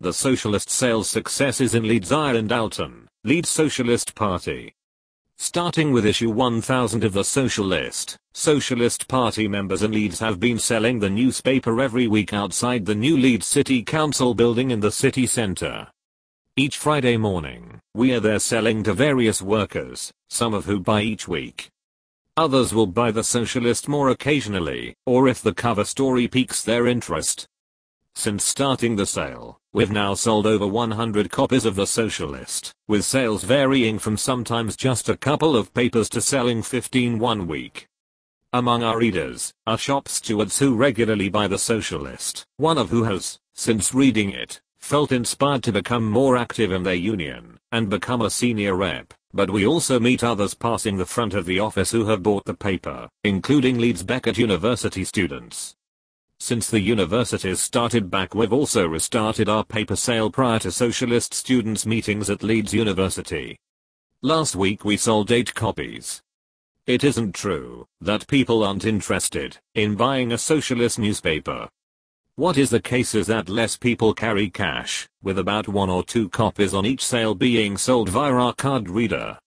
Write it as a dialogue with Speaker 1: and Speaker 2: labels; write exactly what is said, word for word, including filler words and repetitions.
Speaker 1: The Socialist sales successes in Leeds and Alton, Leeds Socialist Party. Starting with issue one thousand of the Socialist, Socialist Party members in Leeds have been selling the newspaper every week outside the new Leeds City Council building in the city centre. Each Friday morning, we are there selling to various workers, some of who buy each week. Others will buy the Socialist more occasionally, or if the cover story piques their interest. Since starting the sale, we've now sold over one hundred copies of the Socialist, with sales varying from sometimes just a couple of papers to selling fifteen one week. Among our readers are shop stewards who regularly buy the Socialist, one of who has, since reading it, felt inspired to become more active in their union and become a senior rep, but we also meet others passing the front of the office who have bought the paper, including Leeds Beckett University students. Since the universities started back, we've also restarted our paper sale prior to Socialist students' meetings at Leeds University. Last week we sold eight copies. It isn't true that people aren't interested in buying a Socialist newspaper. What is the case is that less people carry cash, with about one or two copies on each sale being sold via our card reader.